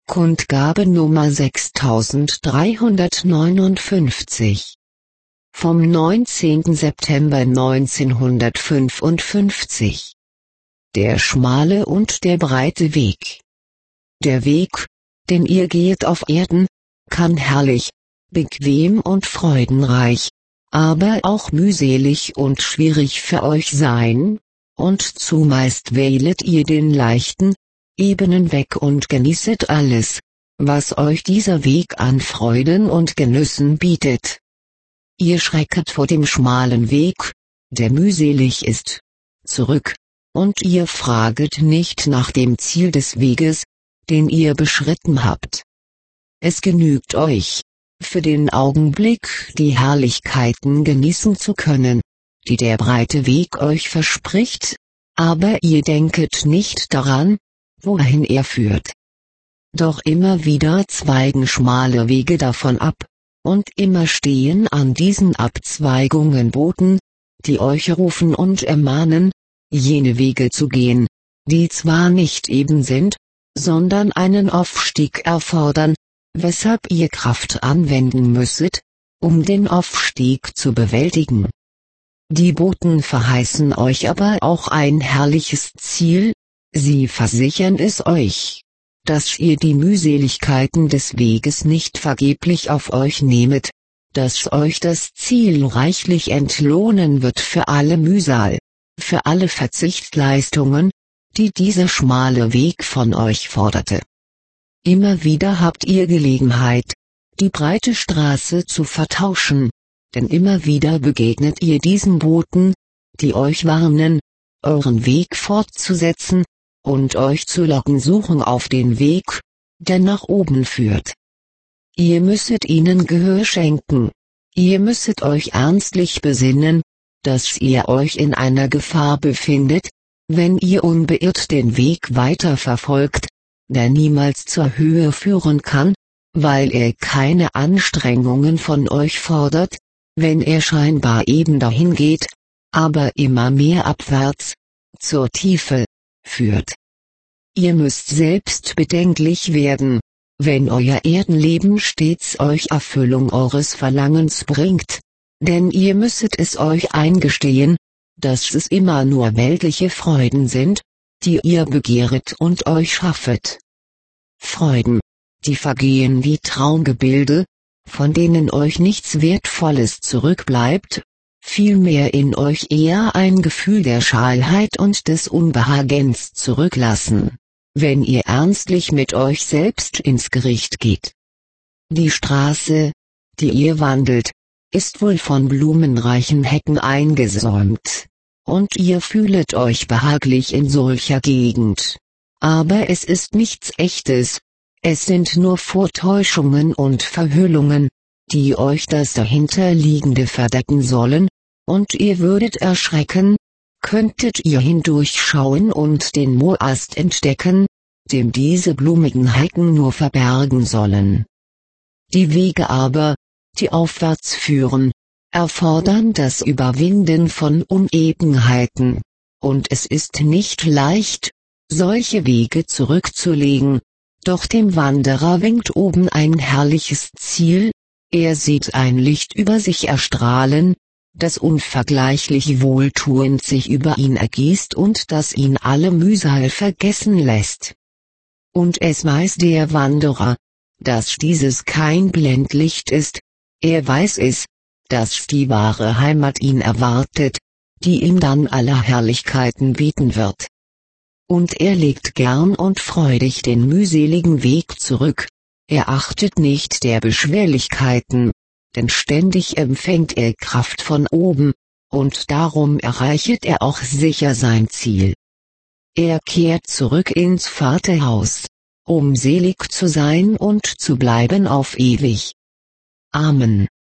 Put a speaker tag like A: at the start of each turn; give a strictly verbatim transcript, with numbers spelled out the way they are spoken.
A: Kundgabe Nummer sechstausenddreihundertneunundfünfzig. Vom neunzehnten September neunzehnhundertfünfundfünfzig. Der schmale und der breite Weg. Der Weg, den ihr geht auf Erden, kann herrlich, bequem und freudenreich, aber auch mühselig und schwierig für euch sein, und zumeist wählet ihr den leichten, ebenen Weg und genießet alles, was euch dieser Weg an Freuden und Genüssen bietet. Ihr schrecket vor dem schmalen Weg, der mühselig ist, zurück, und ihr fraget nicht nach dem Ziel des Weges, den ihr beschritten habt. Es genügt euch, für den Augenblick die Herrlichkeiten genießen zu können, die der breite Weg euch verspricht, aber ihr denket nicht daran, wohin er führt. Doch immer wieder zweigen schmale Wege davon ab, und immer stehen an diesen Abzweigungen Boten, die euch rufen und ermahnen, jene Wege zu gehen, die zwar nicht eben sind, sondern einen Aufstieg erfordern, weshalb ihr Kraft anwenden müsset, um den Aufstieg zu bewältigen. Die Boten verheißen euch aber auch ein herrliches Ziel. Sie versichern es euch, dass ihr die Mühseligkeiten des Weges nicht vergeblich auf euch nehmet, dass euch das Ziel reichlich entlohnen wird für alle Mühsal, für alle Verzichtleistungen, die dieser schmale Weg von euch forderte. Immer wieder habt ihr Gelegenheit, die breite Straße zu vertauschen, denn immer wieder begegnet ihr diesen Boten, die euch warnen, euren Weg fortzusetzen, und euch zu locken suchen auf den Weg, der nach oben führt. Ihr müsset ihnen Gehör schenken, ihr müsset euch ernstlich besinnen, dass ihr euch in einer Gefahr befindet, wenn ihr unbeirrt den Weg weiter verfolgt, der niemals zur Höhe führen kann, weil er keine Anstrengungen von euch fordert, wenn er scheinbar eben dahin geht, aber immer mehr abwärts, zur Tiefe, führt. Ihr müsst selbst bedenklich werden, wenn euer Erdenleben stets euch Erfüllung eures Verlangens bringt, denn ihr müsset es euch eingestehen, dass es immer nur weltliche Freuden sind, die ihr begehret und euch schaffet. Freuden, die vergehen wie Traumgebilde, von denen euch nichts Wertvolles zurückbleibt, vielmehr in euch eher ein Gefühl der Schalheit und des Unbehagens zurücklassen, wenn ihr ernstlich mit euch selbst ins Gericht geht. Die Straße, die ihr wandelt, ist wohl von blumenreichen Hecken eingesäumt, und ihr fühlet euch behaglich in solcher Gegend. Aber es ist nichts Echtes, es sind nur Vortäuschungen und Verhüllungen, die euch das dahinterliegende verdecken sollen, und ihr würdet erschrecken, könntet ihr hindurchschauen und den Morast entdecken, dem diese blumigen Hecken nur verbergen sollen. Die Wege aber, die aufwärts führen, erfordern das Überwinden von Unebenheiten, und es ist nicht leicht, solche Wege zurückzulegen, doch dem Wanderer winkt oben ein herrliches Ziel, er sieht ein Licht über sich erstrahlen, das unvergleichlich wohltuend sich über ihn ergießt und das ihn alle Mühsal vergessen lässt. Und es weiß der Wanderer, dass dieses kein Blendlicht ist, er weiß es, dass die wahre Heimat ihn erwartet, die ihm dann aller Herrlichkeiten bieten wird. Und er legt gern und freudig den mühseligen Weg zurück, er achtet nicht der Beschwerlichkeiten, denn ständig empfängt er Kraft von oben, und darum erreichet er auch sicher sein Ziel. Er kehrt zurück ins Vaterhaus, um selig zu sein und zu bleiben auf ewig. Amen.